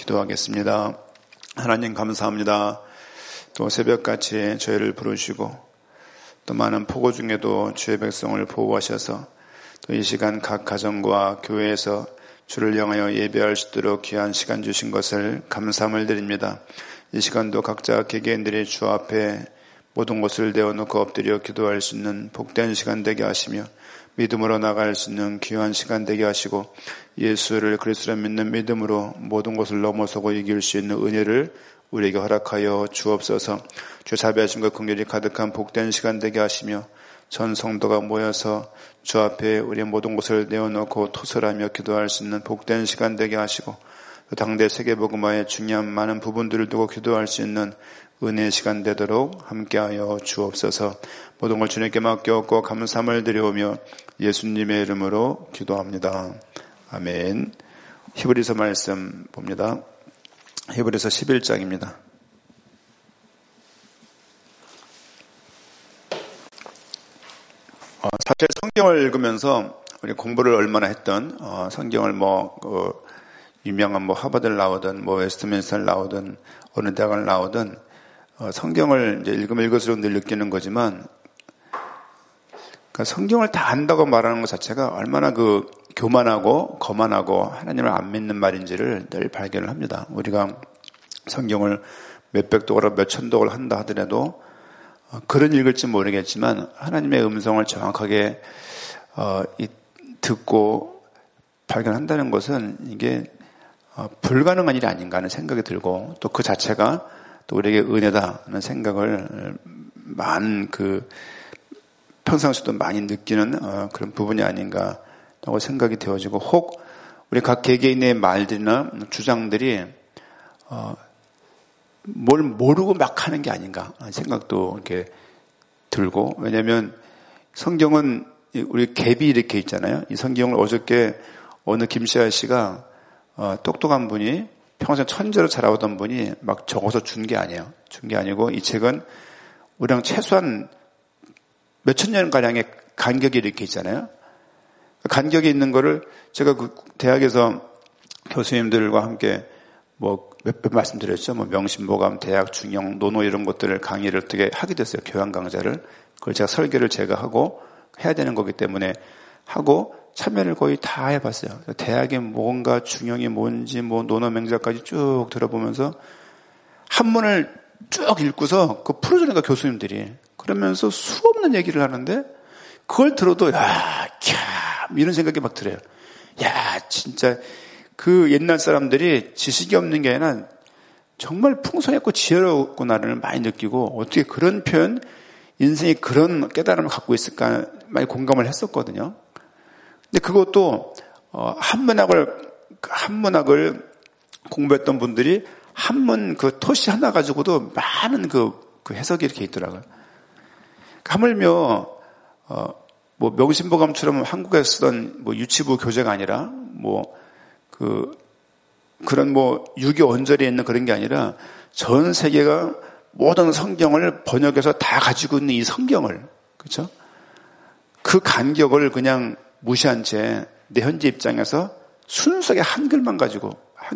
기도하겠습니다. 하나님 감사합니다. 또 새벽같이 저희를 부르시고 또 많은 폭우 중에도 주의 백성을 보호하셔서 또 이 시간 각 가정과 교회에서 주를 향하여 예배할 수 있도록 귀한 시간 주신 것을 감사함을 드립니다. 이 시간도 각자 개개인들이 주 앞에 모든 것을 내어놓고 엎드려 기도할 수 있는 복된 시간 되게 하시며 믿음으로 나갈 수 있는 귀한 시간 되게 하시고 예수를 그리스도를 믿는 믿음으로 모든 것을 넘어서고 이길 수 있는 은혜를 우리에게 허락하여 주옵소서. 주 자비하심과 긍휼이 가득한 복된 시간 되게 하시며 전 성도가 모여서 주 앞에 우리의 모든 것을 내어놓고 토설하며 기도할 수 있는 복된 시간 되게 하시고 당대 세계복음화의 중요한 많은 부분들을 두고 기도할 수 있는 은혜의 시간 되도록 함께하여 주옵소서. 모든 걸 주님께 맡겨놓고 감사함을 드려오며 예수님의 이름으로 기도합니다. 아멘. 히브리서 말씀 봅니다. 히브리서 11장입니다. 사실 성경을 읽으면서 우리 공부를 얼마나 했던 성경을 유명한 하버드를 나오든 웨스트민스터를 나오든 어느 대학을 나오든 성경을 이제 읽으면 읽을수록 늘 느끼는 거지만 그러니까 성경을 다 안다고 말하는 것 자체가 얼마나 교만하고 거만하고 하나님을 안 믿는 말인지를 늘 발견을 합니다. 우리가 성경을 몇백 독을 몇천 독을 한다 하더라도 글은 읽을지 모르겠지만 하나님의 음성을 정확하게 듣고 발견한다는 것은 이게 불가능한 일이 아닌가 하는 생각이 들고 또 그 자체가 또 우리에게 은혜다 하는 생각을 많은 평상시도 많이 느끼는 그런 부분이 아닌가 하고 생각이 되어지고 혹 우리 각 개개인의 말들이나 주장들이 뭘 모르고 막 하는 게 아닌가 하는 생각도 이렇게 들고 왜냐하면 성경은 우리 갭이 이렇게 있잖아요. 이 성경을 어저께 어느 김시아 씨가 똑똑한 분이 평생 천재로 자라오던 분이 막 적어서 준 게 아니에요. 준 게 아니고 이 책은 우리랑 최소한 몇천 년가량의 간격이 이렇게 있잖아요. 간격이 있는 거를 제가 대학에서 교수님들과 함께 몇 번 말씀드렸죠. 명심보감, 대학, 중형, 논어 이런 것들을 강의를 어떻게 하게 됐어요. 교양 강좌를. 그걸 설계를 제가 하고 해야 되는 거기 때문에 하고 참여를 거의 다 해봤어요. 대학에 뭔가 중형이 뭔지 논어 맹자까지 쭉 들어보면서 한문을 쭉 읽고서 풀어주는 거야, 교수님들이. 그러면서 수없는 얘기를 하는데 그걸 들어도 이런 생각이 막 들어요. 진짜 옛날 사람들이 지식이 없는 게 아니라 정말 풍성했고 지혜로웠구나를 많이 느끼고 어떻게 그런 표현, 인생이 그런 깨달음을 갖고 있을까 많이 공감을 했었거든요. 근데 그것도 한문학을 공부했던 분들이 한문 토시 하나 가지고도 많은 해석이 이렇게 있더라고요. 하물며 명심보감처럼 한국에서 쓰던 유치부 교재가 아니라 그런 유교 원절에 있는 그런 게 아니라 전 세계가 모든 성경을 번역해서 다 가지고 있는 이 성경을, 그렇죠? 그 간격을 그냥 무시한 채 내 현재 입장에서 순수하게 한글만 가지고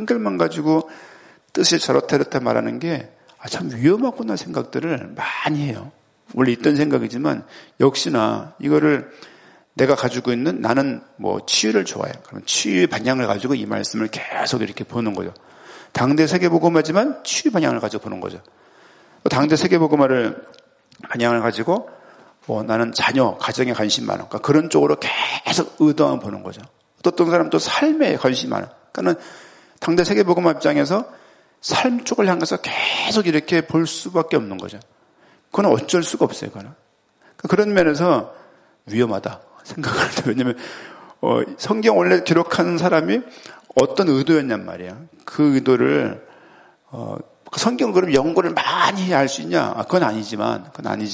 뜻이 저렇다 말하는 게 참 위험하구나 생각들을 많이 해요. 원래 있던 생각이지만 역시나 이거를 내가 가지고 있는 나는 치유를 좋아해요. 그럼 치유의 방향을 가지고 이 말씀을 계속 이렇게 보는 거죠. 당대 세계복음화지만 치유 방향을 가지고 보는 거죠. 당대 세계복음화를 방향을 가지고 나는 자녀, 가정에 관심 많아. 그러니까 그런 쪽으로 계속 의도만 보는 거죠. 어떤 사람은 또 삶에 관심이 많아. 그러니까 당대 세계복음화 입장에서 삶 쪽을 향해서 계속 이렇게 볼 수밖에 없는 거죠. 그건 어쩔 수가 없어요. 그러니까 그런 면에서 위험하다 생각을 해요. 왜냐하면 성경 원래 기록하는 사람이 어떤 의도였냔 말이에요. 그 의도를 성경 그럼 연구를 많이 해야 할 수 있냐? 그건 아니지만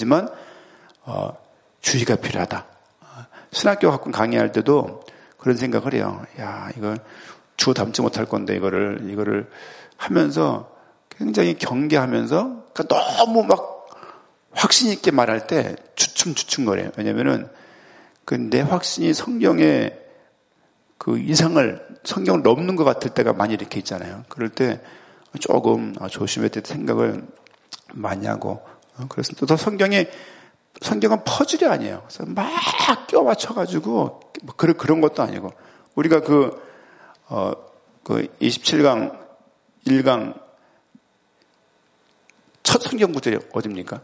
주의가 필요하다. 신학교 가끔 강의할 때도 그런 생각을 해요. 이거 주워 담지 못할 건데 이거를 하면서 굉장히 경계하면서 그러니까 너무 막 확신 있게 말할 때 주춤거려요. 왜냐면은 내 확신이 성경에 그 이상을 성경을 넘는 것 같을 때가 많이 이렇게 있잖아요. 그럴 때 조금 조심해야 될 생각을 많이 하고 그렇습니다. 또 성경은 퍼즐이 아니에요. 그래서 막 끼워 맞춰가지고 그런 것도 아니고 우리가 그 27강 1강 첫 성경 구절이 어딥니까?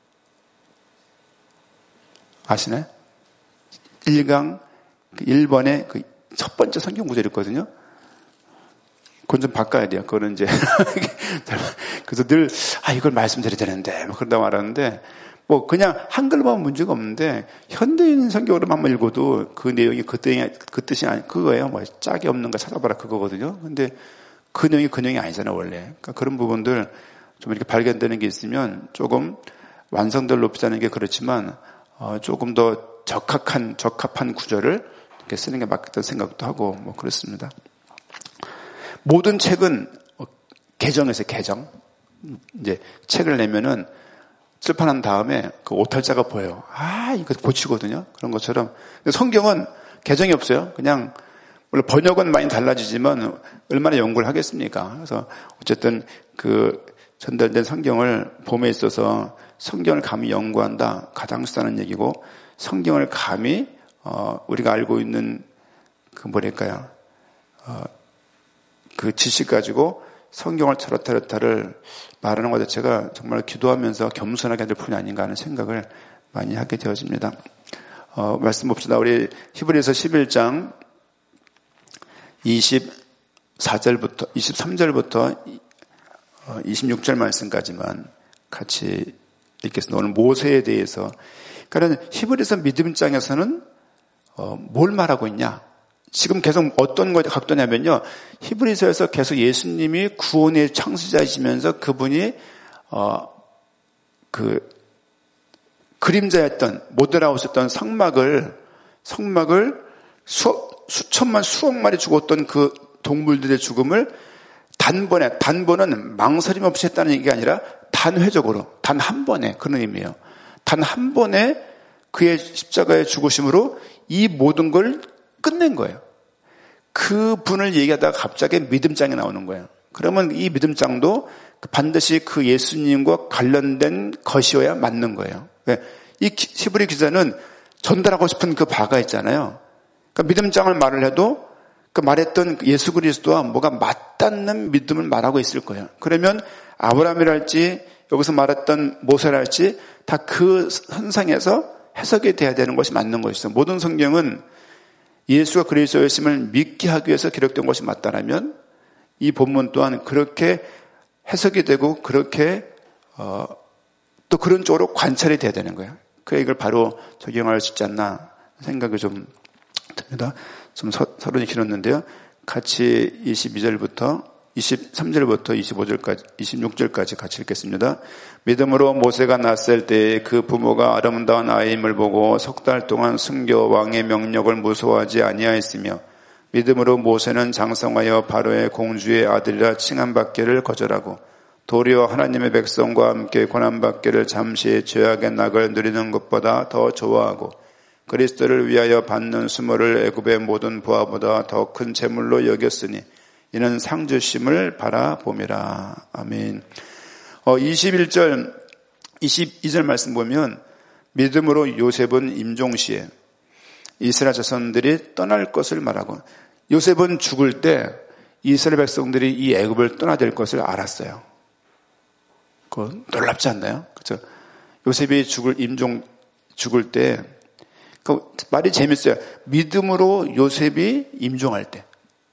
아시나요? 1강 1번에 그 첫 번째 성경 구절이 있거든요. 그건 좀 바꿔야 돼요. 그거는 이제 그래서 늘 이걸 말씀드려야 되는데 그러다 말하는데 뭐 그냥 한글로 보면 문제가 없는데 현대인 성경으로만 한번 읽어도 그 내용이 그 뜻이 아니 그거예요. 뭐 짝이 없는 거 찾아봐라 그거거든요. 근데 그 내용이 아니잖아요 원래. 그러니까 그런 부분들 좀 이렇게 발견되는 게 있으면 조금 완성도를 높이자는 게 그렇지만 조금 더 적합한 구절을 이렇게 쓰는 게 맞겠다는 생각도 하고 뭐 그렇습니다. 모든 책은 개정에서 개정. 이제 책을 내면은 출판한 다음에 그 오탈자가 보여요. 이거 고치거든요. 그런 것처럼. 근데 성경은 개정이 없어요. 그냥 물론 번역은 많이 달라지지만 얼마나 연구를 하겠습니까? 그래서 어쨌든 그 전달된 성경을 봄에 있어서 성경을 감히 연구한다. 가당수다는 얘기고 성경을 감히 우리가 알고 있는 그 뭐랄까요? 그 지식 가지고 성경을 저렇다를 말하는 것 자체가 정말 기도하면서 겸손하게 될 뿐이 아닌가 하는 생각을 많이 하게 되어집니다. 말씀 봅시다. 우리 히브리서 11장 23절부터 26절 말씀까지만 같이 읽겠습니다. 오늘 모세에 대해서. 그러니까 히브리서 믿음장에서는 뭘 말하고 있냐? 지금 계속 어떤 거에 각도냐면요. 히브리서에서 계속 예수님이 구원의 창시자이시면서 그분이 그 그림자였던 모델하우스였던 성막을 수억 마리 죽었던 그 동물들의 죽음을 단번은 망설임 없이 했다는 얘기가 아니라 단회적으로 단 한 번에 그런 의미예요. 단 한 번에 그의 십자가의 죽으심으로 이 모든 걸 끝낸 거예요. 그 분을 얘기하다가 갑자기 믿음장이 나오는 거예요. 그러면 이 믿음장도 반드시 그 예수님과 관련된 것이어야 맞는 거예요. 이 히브리 기자는 전달하고 싶은 그 바가 있잖아요. 그러니까 믿음장을 말을 해도 그 말했던 예수 그리스도와 뭐가 맞닿는 믿음을 말하고 있을 거예요. 그러면 아브라함이랄지 여기서 말했던 모세랄지 다 그 선상에서 해석이 돼야 되는 것이 맞는 것이죠. 모든 성경은 예수가 그리스도였음을 믿게 하기 위해서 기록된 것이 맞다라면 이 본문 또한 그렇게 해석이 되고 그렇게 또 그런 쪽으로 관찰이 돼야 되는 거예요. 그 이걸 바로 적용할 수 있지 않나 생각이 좀 듭니다. 좀 서론이 길었는데요. 같이 23절부터 25절까지 26절까지 같이 읽겠습니다. 믿음으로 모세가 났을 때 그 부모가 아름다운 아이임을 보고 석 달 동안 숨겨 왕의 명령을 무서워하지 아니하였으며 믿음으로 모세는 장성하여 바로의 공주의 아들이라 칭함받기를 거절하고 도리어 하나님의 백성과 함께 고난받기를 잠시 죄악의 낙을 누리는 것보다 더 좋아하고 그리스도를 위하여 받는 수모를 애굽의 모든 부하보다 더 큰 재물로 여겼으니 이는 상 주심을 바라봄이라. 아멘. 21절, 22절 말씀 보면 믿음으로 요셉은 임종시에 이스라엘 자손들이 떠날 것을 말하고 요셉은 죽을 때 이스라엘 백성들이 이 애굽을 떠나야 될 것을 알았어요. 그거 놀랍지 않나요? 그렇죠? 요셉이 죽을 때 그 말이 재밌어요. 믿음으로 요셉이 임종할 때.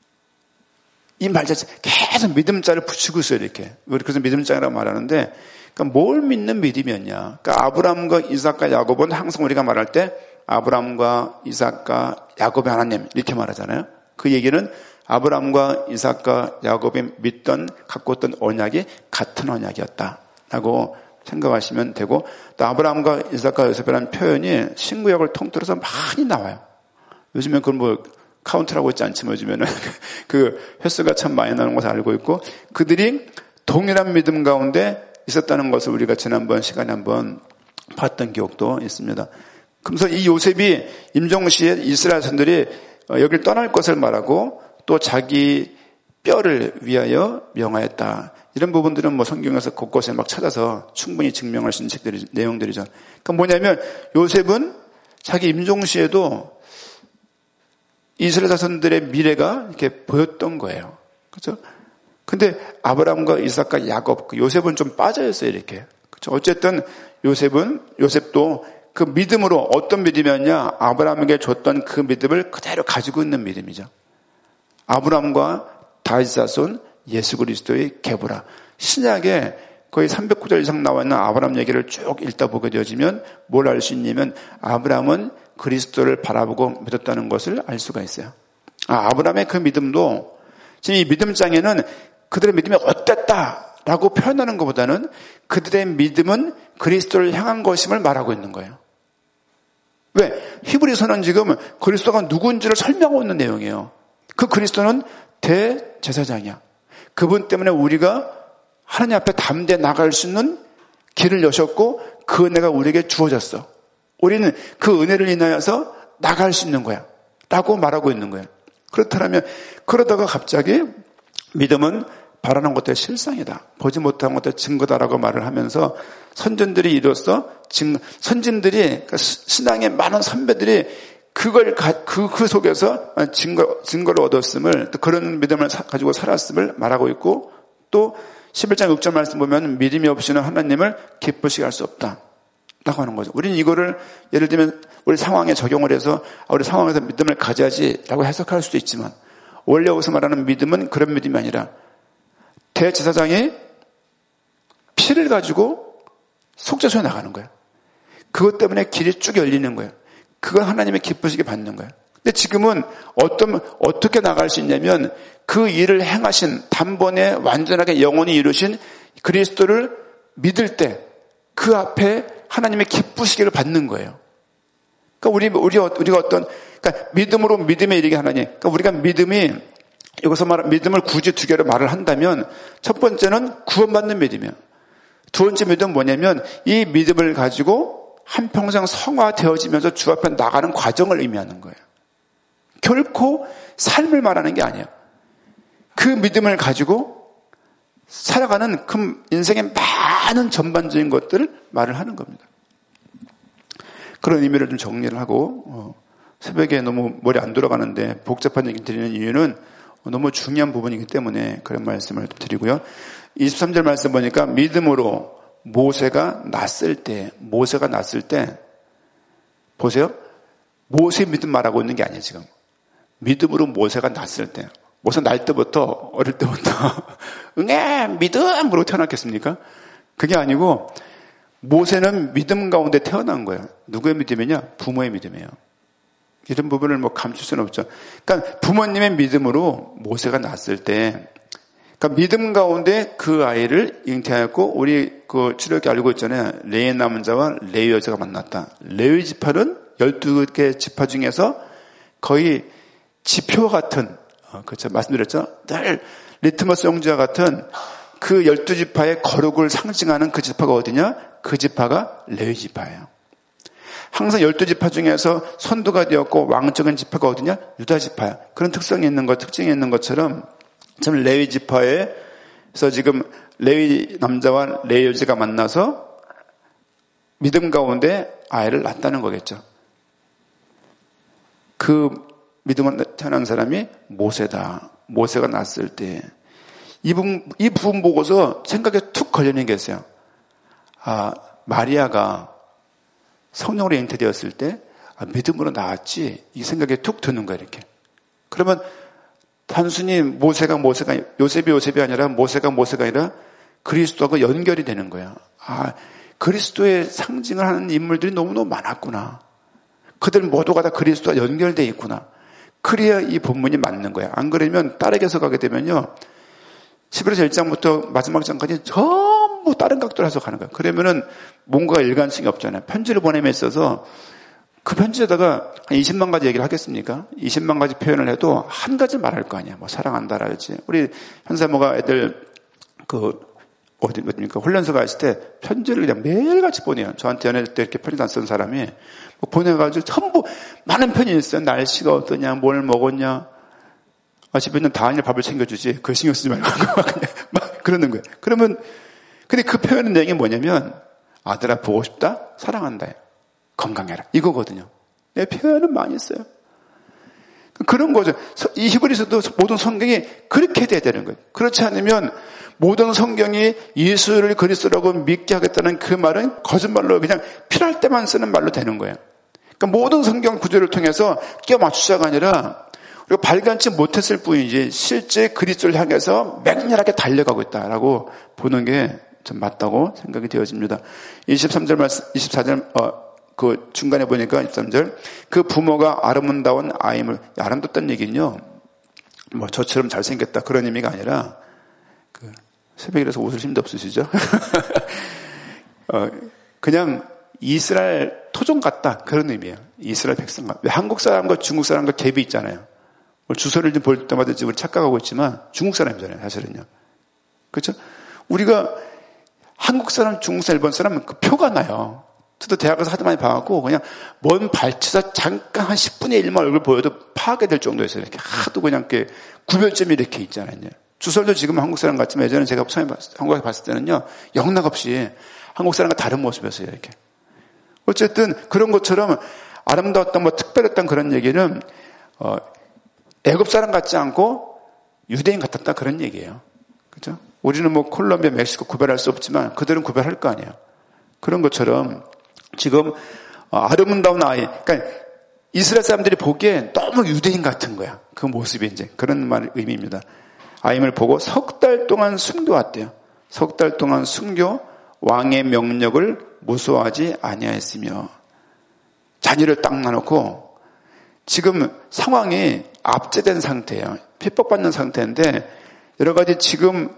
이 말 자체 계속 믿음자를 붙이고 있어요, 이렇게. 그래서 믿음자라고 말하는데, 그러니까 뭘 믿는 믿음이었냐. 그러니까 아브라함과 이삭과 야곱은 항상 우리가 말할 때 아브라함과 이삭과 야곱의 하나님 이렇게 말하잖아요. 그 얘기는 아브라함과 이삭과 야곱이 갖고 있던 언약이 같은 언약이었다라고 생각하시면 되고, 또 아브라함과 이삭과 요셉이라는 표현이 신구약을 통틀어서 많이 나와요. 요즘엔 그건 뭐 카운트라고 있지 않지만 요즘에는 그 횟수가 참 많이 나오는 것을 알고 있고, 그들이 동일한 믿음 가운데 있었다는 것을 우리가 지난번 시간에 한번 봤던 기억도 있습니다. 그래서 이 요셉이 임종시에 이스라엘 선들이 여길 떠날 것을 말하고 또 자기 뼈를 위하여 명하였다. 이런 부분들은 뭐 성경에서 곳곳에 막 찾아서 충분히 증명할 수 있는 내용들이죠. 그러니까 뭐냐면 요셉은 자기 임종시에도 이스라엘 자손들의 미래가 이렇게 보였던 거예요. 그렇죠? 근데 아브라함과 이삭과 야곱, 요셉은 좀 빠져있어요, 이렇게. 그렇죠? 어쨌든 요셉도 그 믿음으로 어떤 믿음이었냐? 아브라함에게 줬던 그 믿음을 그대로 가지고 있는 믿음이죠. 아브라함과 다윗 자손 예수 그리스도의 계보라. 신약에 거의 300구절 이상 나와 있는 아브라함 얘기를 쭉 읽다 보게 되어지면 뭘 알 수 있냐면 아브라함은 그리스도를 바라보고 믿었다는 것을 알 수가 있어요. 아브라함의 그 믿음도 지금 이 믿음장에는 그들의 믿음이 어땠다라고 표현하는 것보다는 그들의 믿음은 그리스도를 향한 것임을 말하고 있는 거예요. 왜? 히브리서는 지금 그리스도가 누군지를 설명하고 있는 내용이에요. 그 그리스도는 대제사장이야. 그분 때문에 우리가 하나님 앞에 담대히 나갈 수 있는 길을 여셨고 그 은혜가 우리에게 주어졌어. 우리는 그 은혜를 인하여서 나갈 수 있는 거야. 라고 말하고 있는 거예요. 그렇다면 그러다가 갑자기 믿음은 바라는 것들의 실상이다. 보지 못한 것들의 증거다라고 말을 하면서 선전들이 이로써 선진들이 그러니까 신앙의 많은 선배들이 그걸 그 속에서 증거를 얻었음을 또 그런 믿음을 가지고 살았음을 말하고 있고 또 11장 6절 말씀 보면 믿음이 없이는 하나님을 기쁘시게 할 수 없다. 라고 하는 거죠. 우리는 이거를 예를 들면 우리 상황에 적용을 해서 우리 상황에서 믿음을 가져야지라고 해석할 수도 있지만 원래 여기서 말하는 믿음은 그런 믿음이 아니라 대제사장이 피를 가지고 속죄소에 나가는 거예요. 그것 때문에 길이 쭉 열리는 거예요. 그걸 하나님의 기쁘시게 받는 거예요. 근데 지금은 어떻게 나갈 수 있냐면 그 일을 행하신 단번에 완전하게 영원히 이루신 그리스도를 믿을 때 그 앞에 하나님의 기쁘시기를 받는 거예요. 그러니까 우리가 어떤 그러니까 믿음으로 믿음에 이르게 하나님. 그러니까 우리가 여기서 믿음을 굳이 두 개로 말을 한다면 첫 번째는 구원받는 믿음이에요. 두 번째 믿음은 뭐냐면 이 믿음을 가지고 한평생 성화되어지면서 주 앞에 나가는 과정을 의미하는 거예요. 결코 삶을 말하는 게 아니에요. 그 믿음을 가지고 살아가는 그 인생의 많은 전반적인 것들을 말을 하는 겁니다. 그런 의미를 좀 정리를 하고 새벽에 너무 머리 안 돌아가는데 복잡한 얘기 드리는 이유는 너무 중요한 부분이기 때문에 그런 말씀을 드리고요. 23절 말씀 보니까 믿음으로 모세가 났을 때 보세요. 모세 믿음 말하고 있는 게 아니에요 지금. 믿음으로 모세가 났을 때 모세 날 때부터 어릴 때부터 응애 믿음으로 태어났겠습니까? 그게 아니고 모세는 믿음 가운데 태어난 거예요. 누구의 믿음이냐? 부모의 믿음이에요. 이런 부분을 감출 수는 없죠. 그러니까 부모님의 믿음으로 모세가 났을 때 그러니까 믿음 가운데 그 아이를 잉태하였고 우리 그 출애굽기 알고 있잖아요. 레위 남자와 레위 여자가 만났다. 레위 지파는 12개 지파 중에서 거의 지표 같은 그렇죠. 말씀드렸죠. 늘 리트머스 용지와 같은 그 12지파의 거룩을 상징하는 그 지파가 어디냐? 그 지파가 레위 지파예요. 항상 12지파 중에서 선두가 되었고 왕적인 지파가 어디냐? 유다 지파야. 그런 특징이 있는 것처럼 참 레위 지파에서 지금 레위 남자와 레위 여자가 만나서 믿음 가운데 아이를 낳았다는 거겠죠. 그 믿음을 태어난 사람이 모세다. 모세가 낳았을 때 이 부분 보고서 생각에 툭 걸리는 게 있어요. 마리아가 성령으로 잉태되었을 때 믿음으로 낳았지 이 생각에 툭 드는 거야 이렇게. 그러면 단순히 모세가 요셉이 아니라 모세가 아니라 그리스도하고 연결이 되는 거야. 그리스도의 상징을 하는 인물들이 너무너무 많았구나. 그들 모두가 다 그리스도와 연결되어 있구나. 그래야 이 본문이 맞는 거야. 안 그러면 따르게서 가게 되면요. 11절 1장부터 마지막 장까지 전부 다른 각도로 해석하는 거야. 그러면은 뭔가 일관성이 없잖아요. 편지를 보냄에 있어서 그 편지에다가 한 20만 가지 얘기를 하겠습니까? 20만 가지 표현을 해도 한 가지 말할 거 아니야. 사랑한다랄지. 우리 현사모가 애들 어디입니까? 훈련소 갔을 때 편지를 그냥 매일같이 보내요. 저한테 연애할 때 이렇게 편지 안 쓰는 사람이 보내가지고 전부 많은 편이 있어요. 날씨가 어떠냐, 뭘 먹었냐. 집에 있는 다은이 밥을 챙겨주지. 그걸 신경 쓰지 말고 막 그러는 거예요. 그러면 근데 그 표현의 내용이 뭐냐면 아들아 보고 싶다, 사랑한다, 건강해라 이거거든요. 내 표현은 많이 써요. 그런 거죠. 이 히브리서도 모든 성경이 그렇게 돼야 되는 거예요. 그렇지 않으면 모든 성경이 예수를 그리스도라고 믿게 하겠다는 그 말은 거짓말로 그냥 필요할 때만 쓰는 말로 되는 거예요. 그러니까 모든 성경 구조를 통해서 끼워 맞추자가 아니라 우리가 발견치 못했을 뿐이지 실제 그리스도를 향해서 맹렬하게 달려가고 있다라고 보는 게 좀 맞다고 생각이 되어집니다. 23절 말씀, 24절 그 중간에 보니까 23절 그 부모가 아름다운 아임을 아름답다는 얘기는요. 뭐 저처럼 잘생겼다 그런 의미가 아니라 그 새벽에 일어서 옷을 힘도 없으시죠? 그냥 이스라엘 토종 같다 그런 의미예요. 이스라엘 백성 같다. 한국 사람과 중국 사람과 갭이 있잖아요. 주소를 좀 볼 때마다 지금 착각하고 있지만 중국 사람이잖아요. 사실은요. 그렇죠? 우리가 한국 사람, 중국 사람, 일본 사람은 그 표가 나요. 저도 대학 가서 하도 많이 봐갖고 그냥 먼 발치사 잠깐 한 10분의 1만 얼굴 보여도 파악이 될 정도였어요. 이렇게 하도 그냥 이렇게 구별점이 이렇게 있잖아요. 주설도 지금 한국 사람 같지만 예전에 제가 처음에 한국에 봤을 때는요, 영락없이 한국 사람과 다른 모습이었어요. 이렇게. 어쨌든 그런 것처럼 아름다웠던 뭐 특별했던 그런 얘기는 애굽 사람 같지 않고 유대인 같았다 그런 얘기예요. 그렇죠? 우리는 뭐 콜롬비아, 멕시코 구별할 수 없지만 그들은 구별할 거 아니에요. 그런 것처럼 지금 아름다운 아이, 그러니까 이스라엘 사람들이 보기에 너무 유대인 같은 거야. 그 모습이 이제 그런 말 의미입니다. 아임을 보고 석 달 동안 숨겨왔대요. 석 달 동안 숨겨 왕의 명령을 무소하지 아니하였으며 자녀를 딱 나놓고 지금 상황이 압제된 상태예요. 핍박받는 상태인데 여러 가지 지금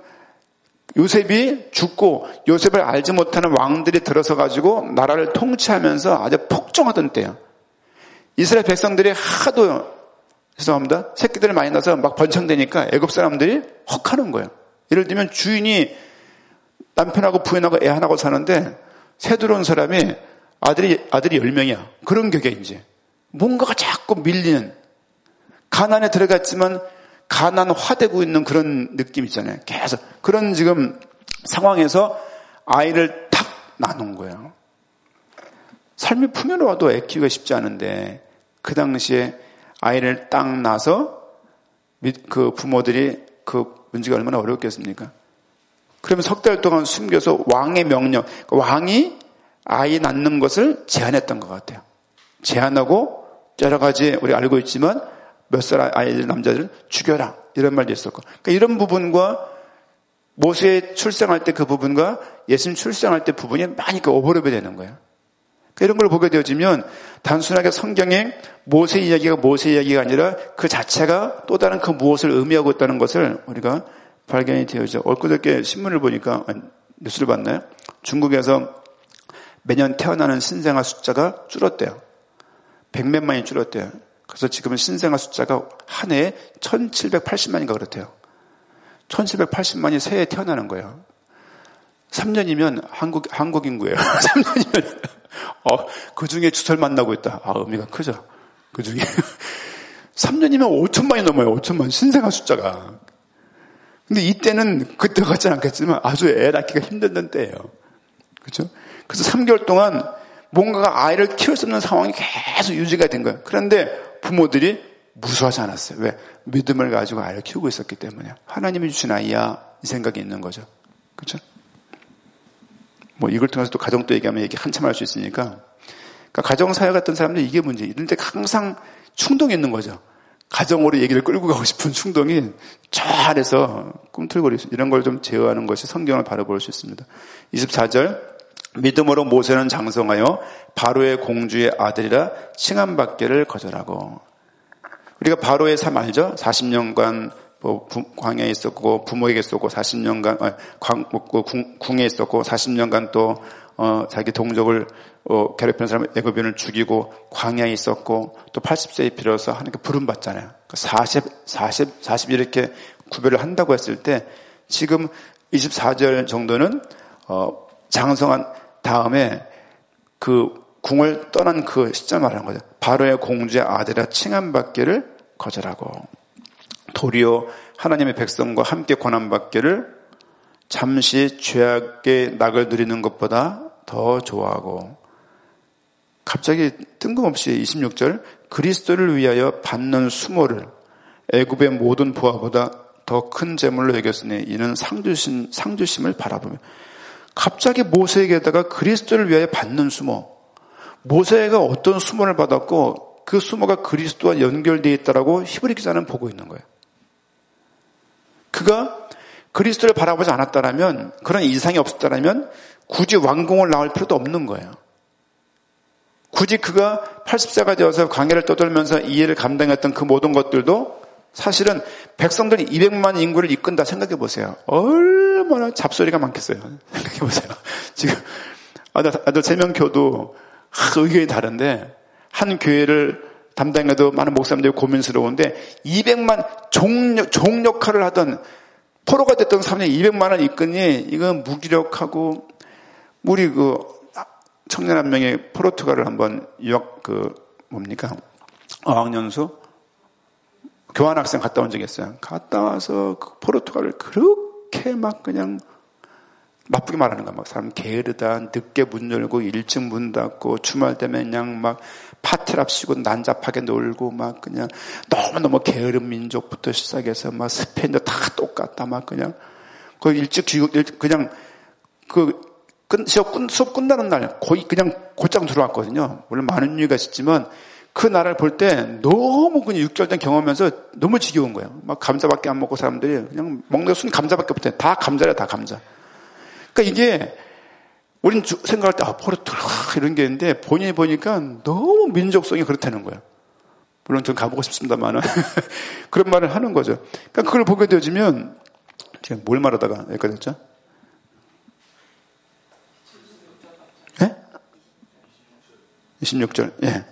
요셉이 죽고 요셉을 알지 못하는 왕들이 들어서 가지고 나라를 통치하면서 아주 폭정하던 때예요. 이스라엘 백성들이 하도 죄송합니다. 새끼들을 많이 낳아서 막 번창되니까 애굽 사람들이 혹하는 거예요. 예를 들면 주인이 남편하고 부인하고 애 하나고 사는데 새 들어온 사람이 아들이 10명이야. 그런 격에 이제 뭔가가 자꾸 밀리는 가난에 들어갔지만 가난화되고 있는 그런 느낌 있잖아요. 계속 그런 지금 상황에서 아이를 탁 나눈 거예요. 삶이 풍요로워도 애 키우기가 쉽지 않은데 그 당시에 아이를 딱 낳아서 그 부모들이 그 문제가 얼마나 어렵겠습니까? 그러면 석 달 동안 숨겨서 왕의 명령, 왕이 아이 낳는 것을 제한했던 것 같아요. 제한하고 여러 가지 우리 알고 있지만 몇 살 아이들 남자들은 죽여라 이런 말도 있었고, 그러니까 이런 부분과 모세 출생할 때 그 부분과 예수님 출생할 때 부분이 많이 오버랩이 되는 거예요. 그러니까 이런 걸 보게 되어지면 단순하게 성경에 모세 이야기가 모세 이야기가 아니라 그 자체가 또 다른 그 무엇을 의미하고 있다는 것을 우리가 발견이 되어져. 엊그저께 신문을 보니까 뉴스를 봤나요? 중국에서 매년 태어나는 신생아 숫자가 줄었대요. 100몇만이 줄었대요. 그래서 지금은 신생아 숫자가 한 해에 1780만인가 그렇대요. 1780만이 새해에 태어나는 거예요. 3년이면 한국 인구예요. 3년이면 그 중에 주설 만나고 있다. 의미가 크죠. 그 중에 3년이면 5천만이 넘어요. 5천만 신생아 숫자가. 근데 이때는 그때 같지 않겠지만 아주 애 낳기가 힘든 때예요. 그렇죠? 그래서 3개월 동안 뭔가가 아이를 키울 수 없는 상황이 계속 유지가 된 거예요. 그런데 부모들이 무수하지 않았어요. 왜? 믿음을 가지고 아이를 키우고 있었기 때문에. 하나님이 주신 아이야 이 생각이 있는 거죠. 그렇죠? 뭐 이걸 통해서 또 가정 또 얘기하면 얘기 한참 할 수 있으니까. 그러니까 가정사회 같은 사람들 이게 문제. 이런 데 항상 충동이 있는 거죠. 가정으로 얘기를 끌고 가고 싶은 충동이 저 아래서 꿈틀거리죠. 이런 걸 좀 제어하는 것이 성경을 바라볼 수 있습니다. 24절 믿음으로 모세는 장성하여 바로의 공주의 아들이라 칭함받기를 거절하고. 우리가 바로의 삶 알죠? 40년간 광야에 있었고 부모에게 있었고 40년간 궁에 있었고 40년간 또 자기 동족을 괴롭히는 사람 애굽인을 죽이고 광야에 있었고 또 80세에 빌어서 하나님께 부름 받잖아요. 40 이렇게 구별을 한다고 했을 때 지금 24절 정도는 장성한 다음에 그 궁을 떠난 그 시점을 말하는 거죠. 바로의 공주의 아들아 칭함받기를 거절하고 도리어 하나님의 백성과 함께 고난받기를 잠시 죄악의 낙을 누리는 것보다 더 좋아하고 갑자기 뜬금없이 26절 그리스도를 위하여 받는 수모를 애굽의 모든 부하보다 더 큰 재물로 여겼으니 이는 상주심을 바라보며 갑자기 모세에게다가 그리스도를 위하여 받는 수모 모세가 어떤 수모를 받았고 그 수모가 그리스도와 연결되어 있다라고 히브리 기자는 보고 있는 거예요. 그가 그리스도를 바라보지 않았다라면 그런 이상이 없었다라면 굳이 왕궁을 나올 필요도 없는 거예요. 굳이 그가 80세가 되어서 광야를 떠돌면서 이 일을 감당했던 그 모든 것들도 사실은 백성들이 200만 인구를 이끈다 생각해 보세요. 얼마나 잡소리가 많겠어요. 생각해 보세요. 지금 아들 3명 교도 의견이 다른데 한 교회를 담당해도 많은 목사님들이 고민스러운데 200만 종 역할을 하던 포로가 됐던 사람이 200만을 이끄니 이건 무기력하고 우리 그 청년 한 명이 포르투갈을 한번 유학 어학연수 교환학생 갔다 온 적이 있어요. 갔다 와서 그 포르투갈을 그렇게 막 그냥 나쁘게 말하는 거야. 막 사람 게으르다, 늦게 문 열고 일찍 문 닫고 주말 되면 그냥 막 파티랍시고 난잡하게 놀고 막 그냥 너무너무 게으른 민족부터 시작해서 막 스페인도 다 똑같다 막 그냥 그 일찍 그냥 수업 끝나는 날 거의 그냥 곧장 들어왔거든요. 물론 많은 이유가 있었지만 그 나라를 볼 때 너무 그냥 6개월 전 경험하면서 너무 지겨운 거예요. 막 감자밖에 안 먹고 사람들이 그냥 먹는 순 감자밖에 없대. 다 감자래, 다 감자. 그러니까 이게 우린 생각할 때 포르투갈 이런 게 있는데 본인이 보니까 너무 민족성이 그렇다는 거예요. 물론 전 가보고 싶습니다만 그런 말을 하는 거죠. 그러니까 그걸 보게 되어지면 제가 뭘 말하다가 여기까지 했죠? 예? 26절. 예.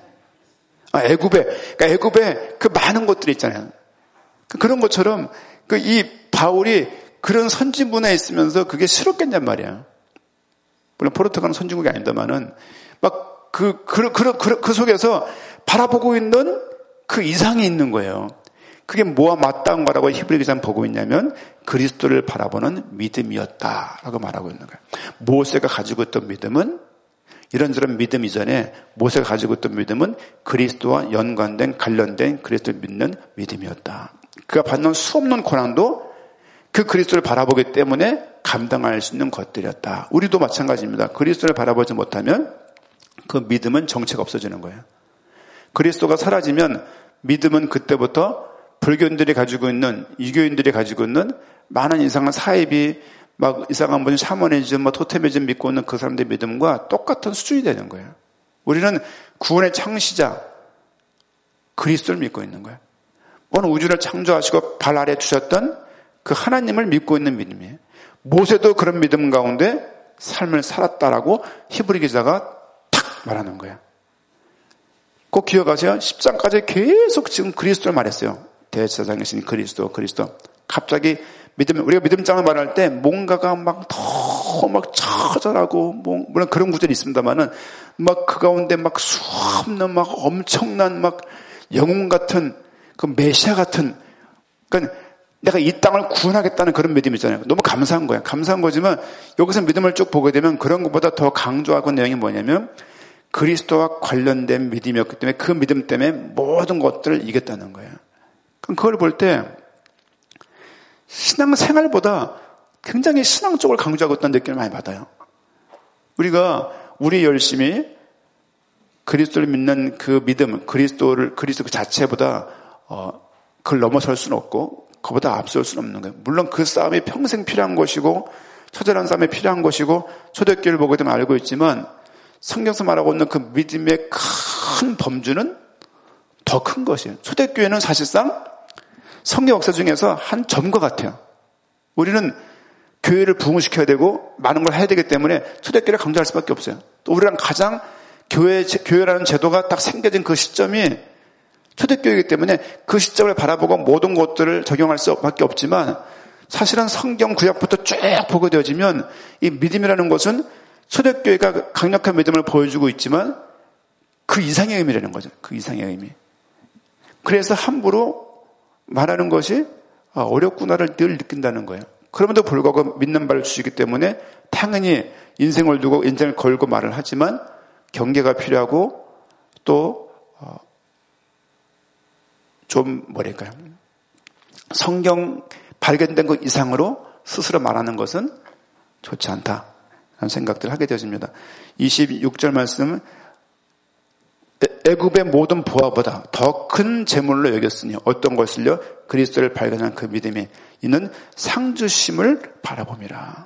애굽에 그 많은 것들이 있잖아요. 그런 것처럼 이 바울이 그런 선진문화에 있으면서 그게 싫었겠냔 말이야. 물론 포르투갈은 선진국이 아닙니다만은 막 그 속에서 바라보고 있는 그 이상이 있는 거예요. 그게 뭐와 맞닿은 거라고 히브리 기자는 보고 있냐면 그리스도를 바라보는 믿음이었다라고 말하고 있는 거예요. 모세가 가지고 있던 믿음은 이런저런 믿음 이전에 모세가 가지고 있던 믿음은 그리스도와 연관된 관련된 그리스도를 믿는 믿음이었다. 그가 받는 수없는 고난도 그 그리스도를 바라보기 때문에 감당할 수 있는 것들이었다. 우리도 마찬가지입니다. 그리스도를 바라보지 못하면 그 믿음은 정체가 없어지는 거예요. 그리스도가 사라지면 믿음은 그때부터 불교인들이 가지고 있는 유교인들이 가지고 있는 많은 이상한 사입이 막 이상한 분 샤머니즘, 토테미즘 믿고 있는 그 사람들의 믿음과 똑같은 수준이 되는 거예요. 우리는 구원의 창시자 그리스도를 믿고 있는 거예요. 온 우주를 창조하시고 발 아래 두셨던 그 하나님을 믿고 있는 믿음이에요. 모세도 그런 믿음 가운데 삶을 살았다라고 히브리 기자가 탁 말하는 거예요. 꼭 기억하세요. 10장까지 계속 지금 그리스도를 말했어요. 대제사장이신 그리스도. 갑자기 우리가 믿음장을 말할 때 뭔가가 막 처절하고, 물론 그런 구절이 있습니다만은, 막 그 가운데 막 수없는 막 엄청난 막 영웅 같은 그 메시아 같은, 그러니까 내가 이 땅을 구원하겠다는 그런 믿음이 있잖아요. 너무 감사한 거예요. 감사한 거지만 여기서 믿음을 쭉 보게 되면 그런 것보다 더 강조하고 내용이 뭐냐면 그리스도와 관련된 믿음이었기 때문에 그 믿음 때문에 모든 것들을 이겼다는 거예요. 그럼 그걸 볼 때 신앙생활보다 굉장히 신앙 쪽을 강조하고 있다는 느낌을 많이 받아요. 우리 열심히 그리스도를 믿는 그 믿음, 그리스도 그 자체보다 그걸 넘어설 수는 없고 그보다 앞설 수는 없는 거예요. 물론 그 싸움이 평생 필요한 것이고 처절한 싸움이 필요한 것이고 초대교회를 보게 되면 알고 있지만 성경에서 말하고 있는 그 믿음의 큰 범주는 더 큰 것이에요. 초대교회는 사실상 성경 역사 중에서 한 점과 같아요. 우리는 교회를 부흥시켜야 되고 많은 걸 해야 되기 때문에 초대교회를 강조할 수밖에 없어요. 또 우리랑 가장 교회라는 제도가 딱 생겨진 그 시점이 초대교회이기 때문에 그 시점을 바라보고 모든 것들을 적용할 수밖에 없지만 사실은 성경 구약부터 쭉 보게 되어지면 이 믿음이라는 것은 초대교회가 강력한 믿음을 보여주고 있지만 그 이상의 의미라는 거죠. 그 이상의 의미. 그래서 함부로 말하는 것이 어렵구나를 늘 느낀다는 거예요. 그럼에도 불구하고 믿는 바를 주시기 때문에 당연히 인생을 두고 인생을 걸고 말을 하지만 경계가 필요하고 또 좀 뭐랄까요? 성경 발견된 것 이상으로 스스로 말하는 것은 좋지 않다 라는 생각들을 하게 되어집니다. 26절 말씀은 애굽의 모든 보화보다 더 큰 재물로 여겼으니 어떤 것을요? 그리스도를 발견한 그 믿음이 이는 상주심을 바라봅니다.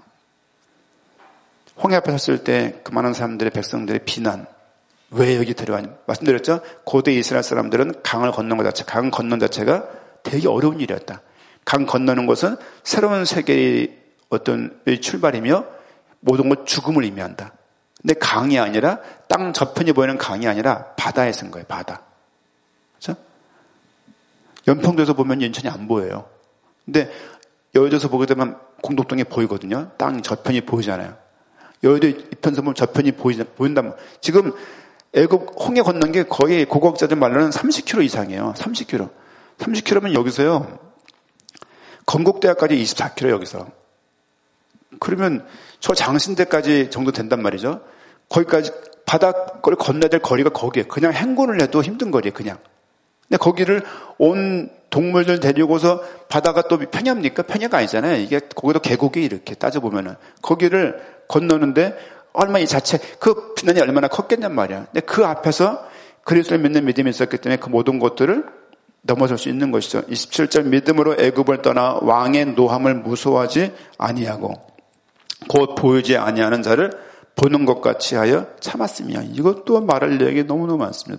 홍해 앞에 섰을 때 그 많은 사람들의 백성들의 비난, 왜 여기 데려왔냐? 말씀드렸죠? 고대 이스라엘 사람들은 강을 건너는 것 자체, 강 건너는 자체가 되게 어려운 일이었다. 강 건너는 것은 새로운 세계의 어떤 출발이며 모든 것 죽음을 의미한다. 근데 강이 아니라 땅 저편이 보이는 강이 아니라 바다에 쓴 거예요. 바다. 그렇죠? 연평도에서 보면 인천이 안 보여요. 근데 여의도에서 보게 되면 공덕동이 보이거든요. 땅 저편이 보이잖아요. 여의도 이편에서 보면 저편이 보인다면 지금 애굽 홍해 건넌 게 거의 고고학자들 말로는 30km 이상이에요. 30km. 30km면 여기서요. 건국대학까지 24km 여기서. 그러면 저 장신대까지 정도 된단 말이죠. 거기까지 바닷거리 건너야 될 거리가 거기에 그냥 행군을 해도 힘든 거리에 그냥. 근데 거기를 온 동물들 데리고서 바다가 또 편야입니까? 편야가 아니잖아요. 이게 거기도 계곡이 이렇게 따져보면은 거기를 건너는데 얼마 이 자체 그 비난이 얼마나 컸겠냔 말이야. 근데 그 앞에서 그리스도를 믿는 믿음이 있었기 때문에 그 모든 것들을 넘어설 수 있는 것이죠. 27절 믿음으로 애굽을 떠나 왕의 노함을 무서워하지 아니하고 곧 보이지 아니하는 자를 보는 것 같이 하여 참았으며 이것도 말할 내용이 너무너무 많습니다.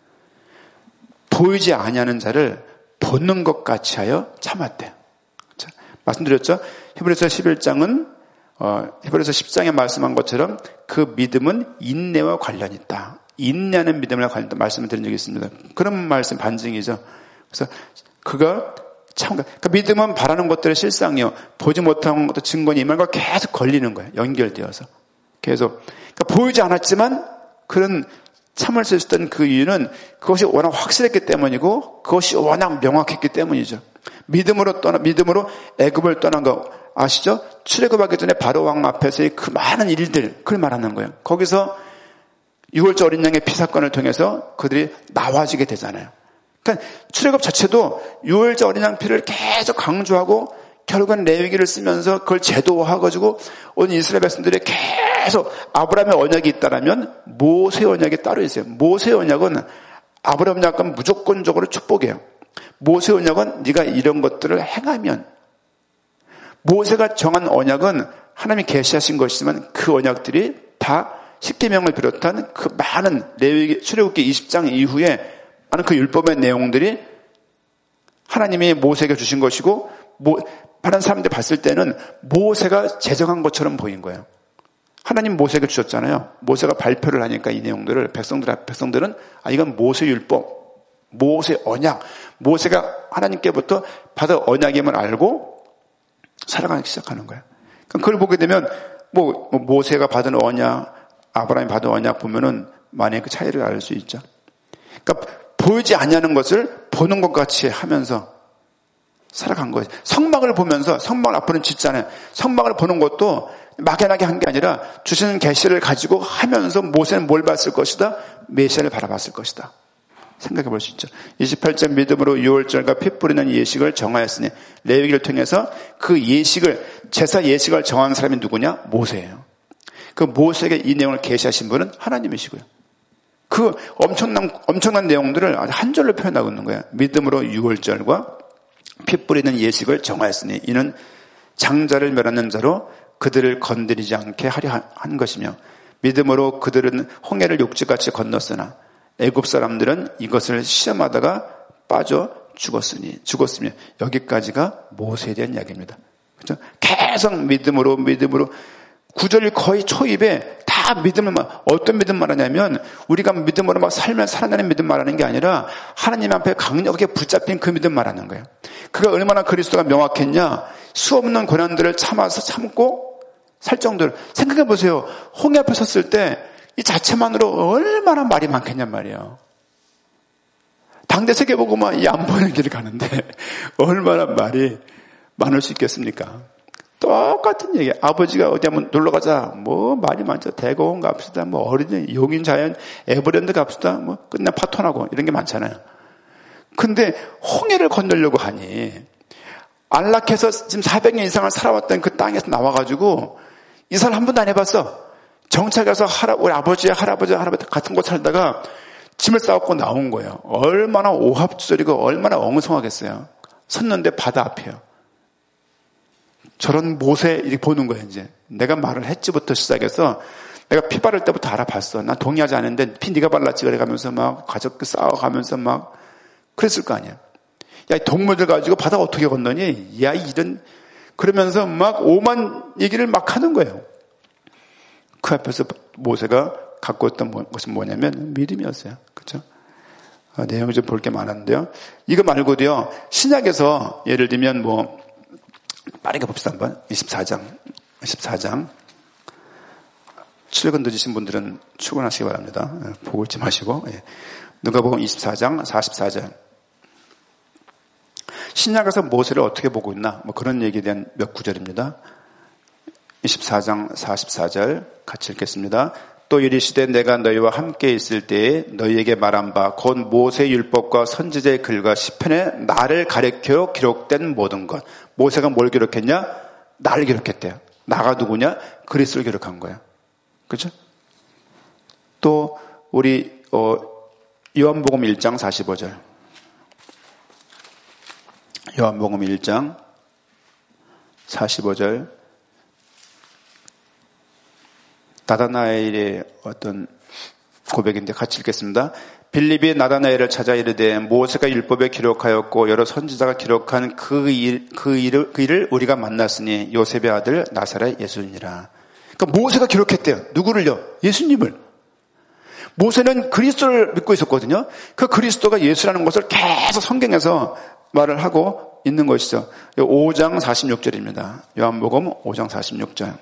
보이지 아니하는 자를 보는 것 같이 하여 참았대요. 자, 말씀드렸죠? 히브리서 11장은 히브리서 10장에 말씀한 것처럼 그 믿음은 인내와 관련이 있다. 인내하는 믿음을 관련다 말씀을 드린 적이 있습니다. 그런 말씀 반증이죠. 그래서 그가 참, 그러니까 믿음은 바라는 것들의 실상이요. 보지 못한 것도 증거니 이말과 계속 걸리는 거예요. 연결되어서. 계속. 그러니까 보이지 않았지만 그런 참을 수 있었던 그 이유는 그것이 워낙 확실했기 때문이고 그것이 워낙 명확했기 때문이죠. 믿음으로 애굽을 떠난 거 아시죠? 출애굽하기 전에 바로 왕 앞에서의 그 많은 일들 그걸 말하는 거예요. 거기서 6월절 어린 양의 피 사건을 통해서 그들이 나와지게 되잖아요. 그러니까 출애굽 자체도 6월절 어린 양 피를 계속 강조하고 결국은 레위기를 쓰면서 그걸 제도화해가지고 온 이스라엘 백성들이 계속 아브라함의 언약이 있다라면 모세의 언약이 따로 있어요. 모세의 언약은 아브라함 언약은 무조건적으로 축복이에요. 모세의 언약은 네가 이런 것들을 행하면 모세가 정한 언약은 하나님이 계시하신 것이지만 그 언약들이 다 십계명을 비롯한 그 많은 레위기 출애굽기 20장 이후에 많은 그 율법의 내용들이 하나님이 모세에게 주신 것이고 다른 사람들이 봤을 때는 모세가 제정한 것처럼 보인 거예요. 하나님 모세에게 주셨잖아요. 모세가 발표를 하니까 이 내용들을 백성들은 이건 모세 율법, 모세 언약, 모세가 하나님께부터 받은 언약임을 알고 살아가기 시작하는 거예요. 그걸 보게 되면 모세가 받은 언약, 아브라함이 받은 언약 보면은 만약에 그 차이를 알 수 있죠. 그러니까 보이지 않냐는 것을 보는 것 같이 하면서 살아간 거예요. 성막을 보면서 성막을 앞으로는 짓잖아요. 성막을 보는 것도 막연하게 한 게 아니라 주시는 계시를 가지고 하면서 모세는 뭘 봤을 것이다? 메시아를 바라봤을 것이다. 생각해 볼 수 있죠. 28절 믿음으로 유월절과 피 뿌리는 예식을 정하였으니 레위기를 통해서 그 예식을 제사 예식을 정한 사람이 누구냐? 모세예요. 그 모세에게 이 내용을 계시하신 분은 하나님이시고요. 그 엄청난 내용들을 한 절로 표현하고 있는 거예요. 믿음으로 유월절과 피 뿌리는 예식을 정하였으니 이는 장자를 멸하는 자로 그들을 건드리지 않게 하려 한 것이며 믿음으로 그들은 홍해를 욕지같이 건넜으나 애굽 사람들은 이것을 시험하다가 빠져 죽었으며 여기까지가 모세에 대한 이야기입니다. 그렇죠? 계속 믿음으로 9절 거의 초입에 다 믿음을 어떤 믿음 말하냐면 우리가 믿음으로 막 살면 살아나는 믿음 말하는 게 아니라 하나님 앞에 강력하게 붙잡힌 그 믿음 말하는 거예요. 그가 얼마나 그리스도가 명확했냐? 수없는 고난들을 참고 살 정도로. 생각해 보세요. 홍해 앞에 섰을 때 이 자체만으로 얼마나 말이 많겠냔 말이에요. 당대 세계보고만 이 안 보이는 길을 가는데 얼마나 말이 많을 수 있겠습니까? 똑같은 얘기. 아버지가 어디 한번 놀러 가자. 뭐 말이 많죠. 대공원 갑시다. 뭐 어린이 용인 자연 에버랜드 갑시다. 뭐 끝내 파토나고 이런 게 많잖아요. 근데 홍해를 건너려고 하니 안락해서 지금 400년 이상을 살아왔던 그 땅에서 나와가지고 이사를 한 번도 안 해봤어. 정착 가서 우리 아버지 할아버지 같은 곳 살다가 짐을 싸갖고 나온 거예요. 얼마나 오합지졸이고 얼마나 엉성하겠어요. 섰는데 바다 앞이에요. 저런 모세 이렇게 보는 거예요. 이제 내가 말을 했지부터 시작해서 내가 피 바를 때부터 알아봤어. 난 동의하지 않는데 피 네가 발랐지 그래가면서 막 가족 싸워가면서 막 그랬을 거 아니야. 야, 동물들 가지고 바다 어떻게 건너니? 야, 이런 그러면서 막 오만 얘기를 막 하는 거예요. 그 앞에서 모세가 갖고 있던 것은 뭐냐면 믿음이었어요. 그렇죠? 내용이 좀 볼 게 많았는데요. 이거 말고도요. 신약에서 예를 들면 뭐 빠르게 봅시다 한번. 24장. 출근 늦으신 분들은 출근하시기 바랍니다. 보고 있지 마시고. 누가복음 24장 44절. 신약에서 모세를 어떻게 보고 있나? 뭐 그런 얘기에 대한 몇 구절입니다. 24장 44절 같이 읽겠습니다. 또 이르시되 내가 너희와 함께 있을 때에 너희에게 말한 바 곧 모세 율법과 선지자의 글과 시편에 나를 가리켜 기록된 모든 것. 모세가 뭘 기록했냐? 나를 기록했대요. 나가 누구냐? 그리스도를 기록한 거예요. 그렇죠? 또 우리 요한복음 1장 45절. 요한복음 1장 45절. 나다나엘의 어떤 고백인데 같이 읽겠습니다. 빌립이 나다나엘을 찾아 이르되 모세가 율법에 기록하였고 여러 선지자가 기록한 그 일을 우리가 만났으니 요셉의 아들 나사렛 예수니라. 그러니까 모세가 기록했대요. 누구를요? 예수님을. 모세는 그리스도를 믿고 있었거든요. 그 그리스도가 예수라는 것을 계속 성경에서 말을 하고 있는 것이죠. 5장 46절입니다. 요한복음 5장 46절.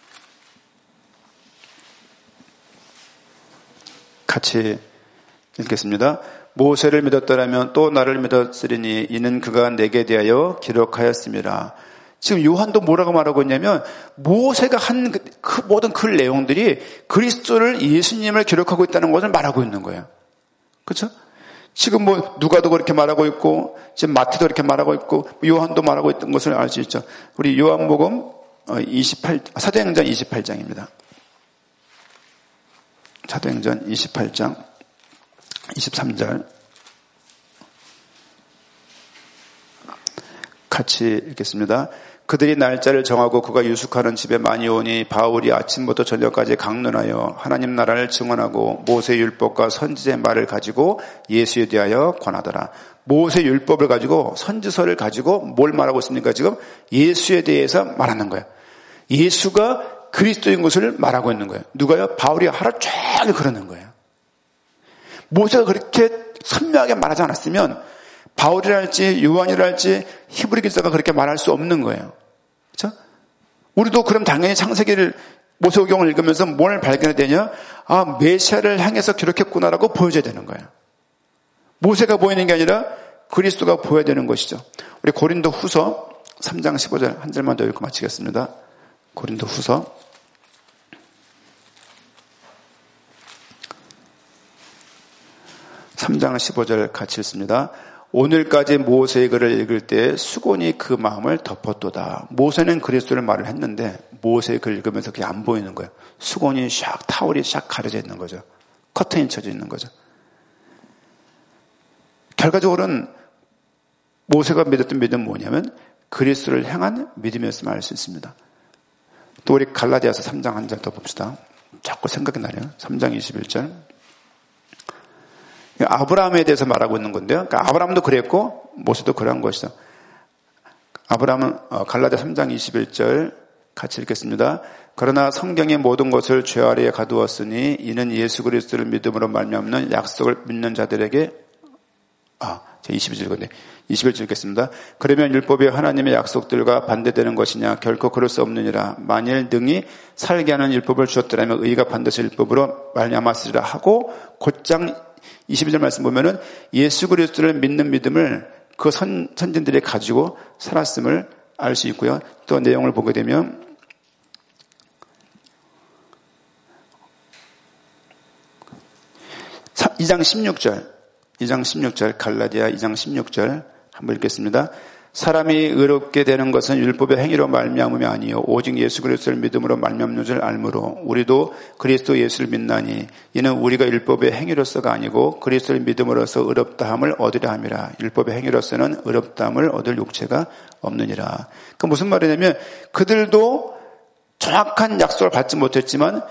같이 읽겠습니다. 모세를 믿었더라면 또 나를 믿었으리니 이는 그가 내게 대하여 기록하였습니다. 지금 요한도 뭐라고 말하고 있냐면 모세가 한 그 모든 글 내용들이 그리스도를 예수님을 기록하고 있다는 것을 말하고 있는 거예요. 그렇죠? 지금 뭐 누가도 그렇게 말하고 있고 지금 마태도 그렇게 말하고 있고 요한도 말하고 있던 것을 알 수 있죠. 우리 요한복음 사도행전 28장입니다. 사도행전 28장 23절 같이 읽겠습니다. 그들이 날짜를 정하고 그가 유숙하는 집에 많이 오니 바울이 아침부터 저녁까지 강론하여 하나님 나라를 증언하고 모세 율법과 선지자의 말을 가지고 예수에 대하여 권하더라. 모세 율법을 가지고 선지서를 가지고 뭘 말하고 있습니까? 지금 예수에 대해서 말하는 거예요. 예수가 그리스도인 것을 말하고 있는 거예요. 누가요? 바울이 하루 종일 그러는 거예요. 모세가 그렇게 선명하게 말하지 않았으면 바울이랄지 요한이랄지 히브리 기자가 그렇게 말할 수 없는 거예요. 그렇죠? 우리도 그럼 당연히 창세기를 모세오경을 읽으면서 뭘 발견해야 되냐? 아, 메시아를 향해서 기록했구나라고 보여줘야 되는 거예요. 모세가 보이는 게 아니라 그리스도가 보여야 되는 것이죠. 우리 고린도 후서 3장 15절 한 절만 더 읽고 마치겠습니다. 고린도 후서 3장 15절 같이 읽습니다. 오늘까지 모세의 글을 읽을 때 수곤이 그 마음을 덮었도다. 모세는 그리스도를 말을 했는데 모세의 글을 읽으면서 그게 안 보이는 거예요. 수곤이 샥 타월이 샥 가려져 있는 거죠. 커튼이 쳐져 있는 거죠. 결과적으로는 모세가 믿었던 믿음은 뭐냐면 그리스도를 향한 믿음이었음을 알 수 있습니다. 또 우리 갈라디아서 3장 한 절 더 봅시다. 자꾸 생각이 나네요. 3장 21절. 아브라함에 대해서 말하고 있는 건데요. 그러니까 아브라함도 그랬고 모세도 그러한 것이죠. 아브라함은 갈라디아 3장 21절 같이 읽겠습니다. 그러나 성경의 모든 것을 죄 아래에 가두었으니 이는 예수 그리스도를 믿음으로 말미암는 약속을 믿는 자들에게 제 21절 건데 21절 읽겠습니다. 그러면 율법이 하나님의 약속들과 반대되는 것이냐? 결코 그럴 수 없느니라. 만일 능히 살게 하는 율법을 주었더라면 의가 반드시 율법으로 말미암았으리라 하고 곧장 22절 말씀 보면은 예수 그리스도를 믿는 믿음을 그 선진들이 가지고 살았음을 알 수 있고요. 또 내용을 보게 되면 2장 16절 갈라디아 2장 16절 한번 읽겠습니다. 사람이 의롭게 되는 것은 율법의 행위로 말미암음이 아니요 오직 예수 그리스도를 믿음으로 말미암는 줄 알므로 우리도 그리스도 예수를 믿나니 이는 우리가 율법의 행위로서가 아니고 그리스도를 믿음으로써 의롭다함을 얻으려 함이라. 율법의 행위로서는 의롭다함을 얻을 육체가 없느니라. 그 무슨 말이냐면 그들도 정확한 약속을 받지 못했지만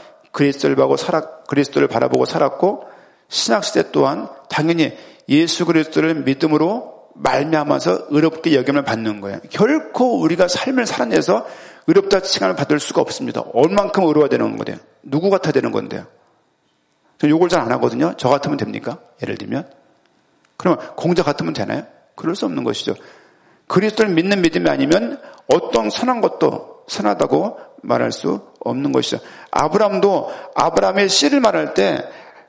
그리스도를 바라보고 살았고 신학시대 또한 당연히 예수 그리스도를 믿음으로 말미암아서 의롭게 여김을 받는 거예요. 결코 우리가 삶을 살아내서 의롭다 칭함을 받을 수가 없습니다. 얼만큼 의로워야 되는 건데요. 누구 같아야 되는 건데요. 저 욕을 잘 안 하거든요. 저 같으면 됩니까? 예를 들면. 그러면 공자 같으면 되나요? 그럴 수 없는 것이죠. 그리스도를 믿는 믿음이 아니면 어떤 선한 것도 선하다고 말할 수 없는 것이죠. 아브라함도 아브라함의 씨를 말할 때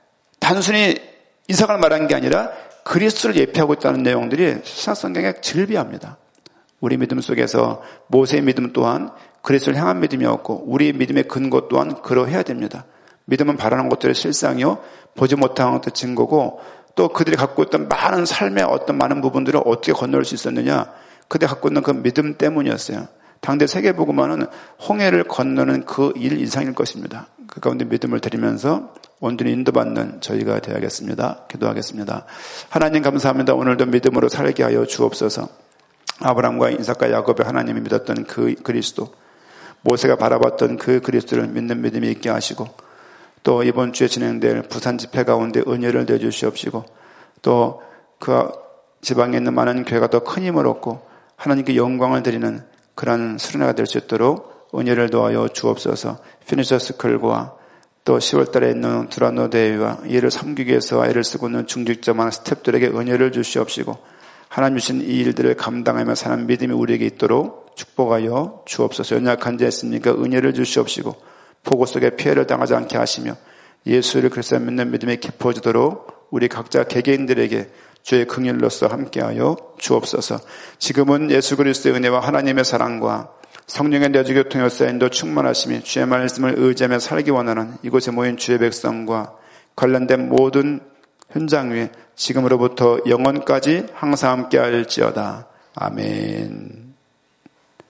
단순히 이삭을 말한 게 아니라 그리스도를 예표하고 있다는 내용들이 신약성경에 즐비합니다. 우리 믿음 속에서 모세의 믿음 또한 그리스도를 향한 믿음이었고 우리의 믿음의 근거 또한 그러해야 됩니다. 믿음은 바라는 것들의 실상이요 보지 못한 것들의 증거고 또 그들이 갖고 있던 많은 삶의 어떤 많은 부분들을 어떻게 건널 수 있었느냐 그들이 갖고 있는 그 믿음 때문이었어요. 당대 세계복음화는 홍해를 건너는 그 일 이상일 것입니다. 그 가운데 믿음을 드리면서 온전히 인도받는 저희가 되어야겠습니다. 기도하겠습니다. 하나님 감사합니다. 오늘도 믿음으로 살게 하여 주옵소서. 아브라함과 이삭과 야곱의 하나님이 믿었던 그 그리스도, 모세가 바라봤던 그 그리스도를 믿는 믿음이 있게 하시고 또 이번 주에 진행될 부산 집회 가운데 은혜를 내주시옵시고 또 그 지방에 있는 많은 교회가 더 큰 힘을 얻고 하나님께 영광을 드리는 그러한 수련회가 될 수 있도록 은혜를 도하여 주옵소서. 피니셔스쿨과 또 10월 달에 있는 두라노 대회와 이를 섬기기 위해서 애를 쓰고 있는 중직자만 스태프들에게 은혜를 주시옵시고 하나님 주신 이 일들을 감당하며 사는 믿음이 우리에게 있도록 축복하여 주옵소서. 연약한 자 있습니까? 은혜를 주시옵시고 폭우 속에 피해를 당하지 않게 하시며 예수를 그리스도 믿는 믿음이 깊어지도록 우리 각자 개개인들에게 주의 긍휼로서 함께하여 주옵소서. 지금은 예수 그리스도의 은혜와 하나님의 사랑과 성령의 내주교 통해서 인도 충만하심이 주의 말씀을 의지하며 살기 원하는 이곳에 모인 주의 백성과 관련된 모든 현장 위에 지금으로부터 영원까지 항상 함께할지어다. 아멘.